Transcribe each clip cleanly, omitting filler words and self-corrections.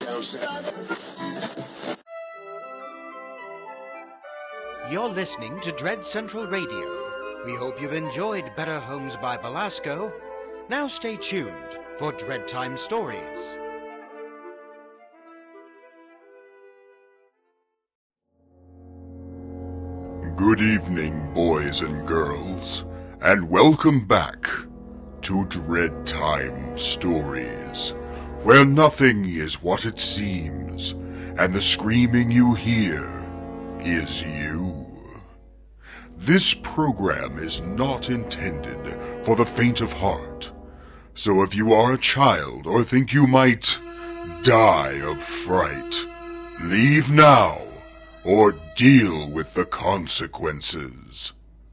You're listening to Dread Central Radio. We hope you've enjoyed Better Homes by Belasco. Now stay tuned for Dread Time Stories. Good evening, boys and girls, and welcome back to Dread Time Stories, where nothing is what it seems, and the screaming you hear is you. This program is not intended for the faint of heart, so if you are a child or think you might die of fright, leave now or deal with the consequences.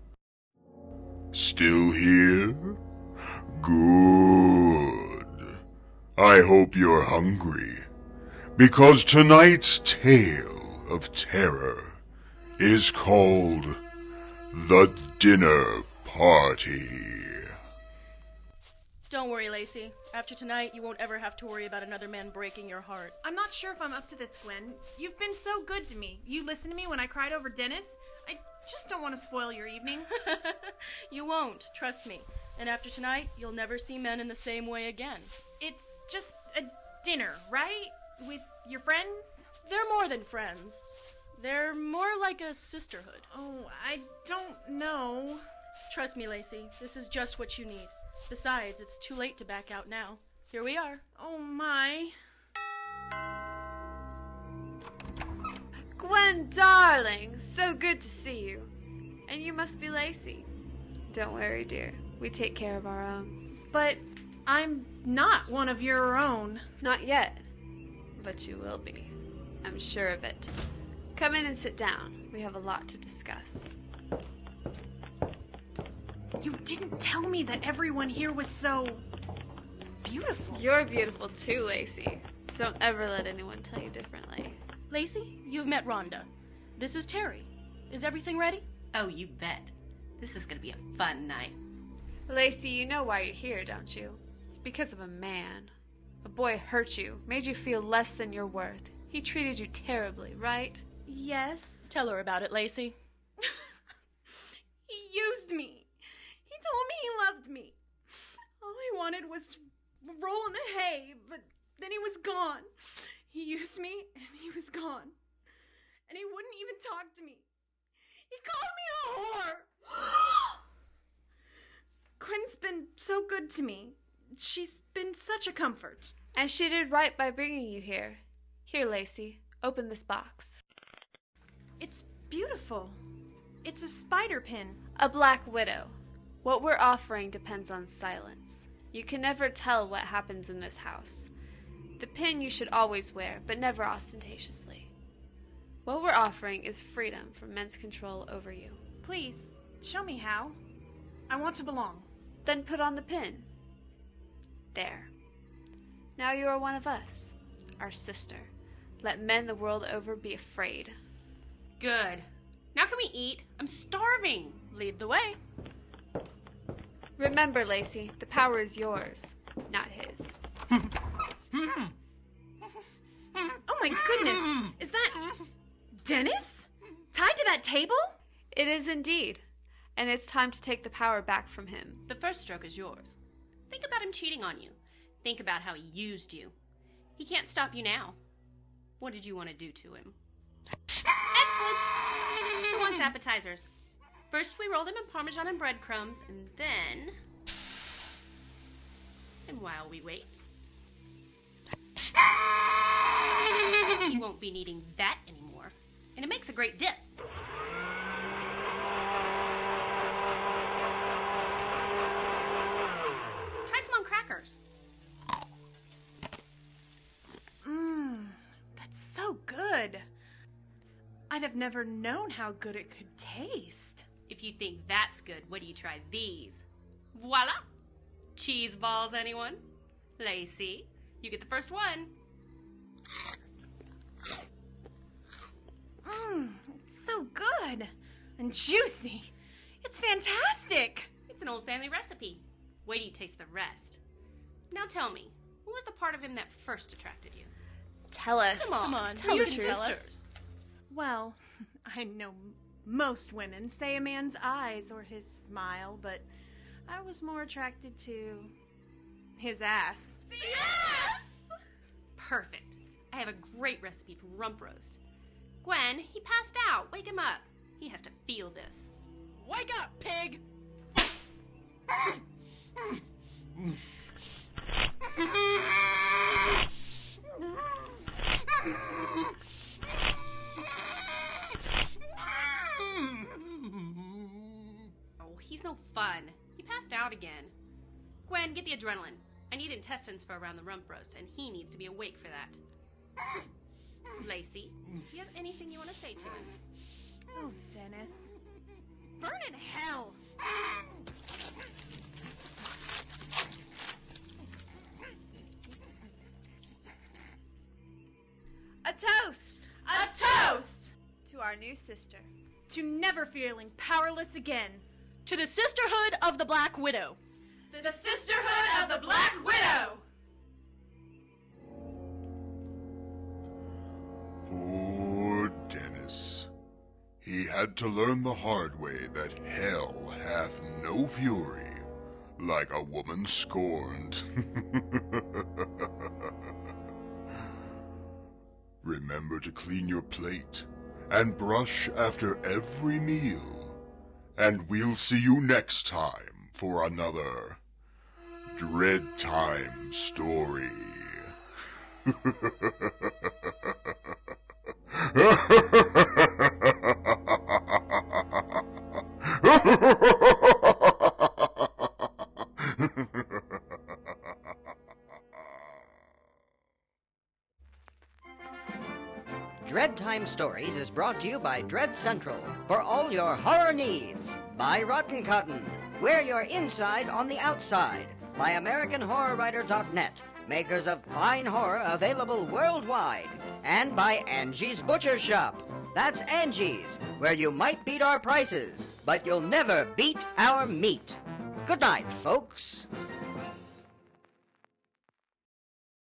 Still here? Good. I hope you're hungry, because tonight's tale of terror is called The Dinner Party. Don't worry, Lacey. After tonight, you won't ever have to worry about another man breaking your heart. I'm not sure if I'm up to this, Gwen. You've been so good to me. You listened to me when I cried over Dennis. I just don't want to spoil your evening. You won't, trust me. And after tonight, you'll never see men in the same way again. It's just a dinner, right? With your friends? They're more than friends. They're more like a sisterhood. Oh, I don't know. Trust me, Lacey, this is just what you need. Besides, it's too late to back out now. Here we are. Oh, my. Gwen, darling, so good to see you. And you must be Lacey. Don't worry, dear. We take care of our own. But I'm not one of your own. Not yet. But you will be. I'm sure of it. Come in and sit down. We have a lot to discuss. You didn't tell me that everyone here was so beautiful. You're beautiful too, Lacey. Don't ever let anyone tell you differently. Lacey, you've met Rhonda. This is Terry. Is everything ready? Oh, you bet. This is going to be a fun night. Lacey, you know why you're here, don't you? It's because of a man. A boy hurt you, made you feel less than your worth. He treated you terribly, right? Yes. Tell her about it, Lacey. He used me. He told me he loved me. All I wanted was to roll in the hay, but then he was gone. He used me, and he was gone. And he wouldn't even talk to me. He called me a whore. Gwen's been so good to me. She's been such a comfort. And she did right by bringing you here. Here, Lacey, open this box. It's beautiful. It's a spider pin. A black widow. What we're offering depends on silence. You can never tell what happens in this house. The pin you should always wear, but never ostentatiously. What we're offering is freedom from men's control over you. Please, show me how. I want to belong. Then put on the pin. There. Now you are one of us, our sister. Let men the world over be afraid. Good. Now can we eat? I'm starving. Lead the way. Remember, Lacey, the power is yours, not his. Oh my goodness! Is that Dennis? Tied to that table? It is indeed. And it's time to take the power back from him. The first stroke is yours. Think about him cheating on you. Think about how he used you. He can't stop you now. What did you want to do to him? Excellent! Who wants appetizers? First we roll them in Parmesan and breadcrumbs, and then... And while we wait... You won't be needing that anymore. And it makes a great dip. Try some on crackers. That's so good. I'd have never known how good it could taste. If you think that's good, what do you try these? Voila! Cheese balls, anyone? Lacey, you get the first one. It's so good and juicy. It's fantastic. It's an old family recipe. Wait till you taste the rest. Now tell me, what was the part of him that first attracted you? Tell us. Come on, tell you the can truth. tell us. Well, I know most women say a man's eyes or his smile, but I was more attracted to his ass. Perfect. I have a great recipe for rump roast. Gwen, he passed out. Wake him up. He has to feel this. Wake up, pig! Oh, he's no fun. He passed out again. Gwen, get the adrenaline. I need intestines for around the rump roast, and he needs to be awake for that. Lacey, do you have anything you want to say to him? Oh, Dennis. Burn in hell! A toast! A toast! To our new sister. To never feeling powerless again. To the Sisterhood of the Black Widow. The Sisterhood of the Black Widow! Poor Dennis. He had to learn the hard way that hell hath no fury like a woman scorned. Remember to clean your plate and brush after every meal. And we'll see you next time for another Dread Time story. Dread Time Stories is brought to you by Dread Central for all your horror needs. By Rotten Cotton, wear your inside on the outside. By AmericanHorrorWriter.net, makers of fine horror available worldwide. And by Angie's Butcher Shop. That's Angie's, where you might beat our prices, but you'll never beat our meat. Good night, folks.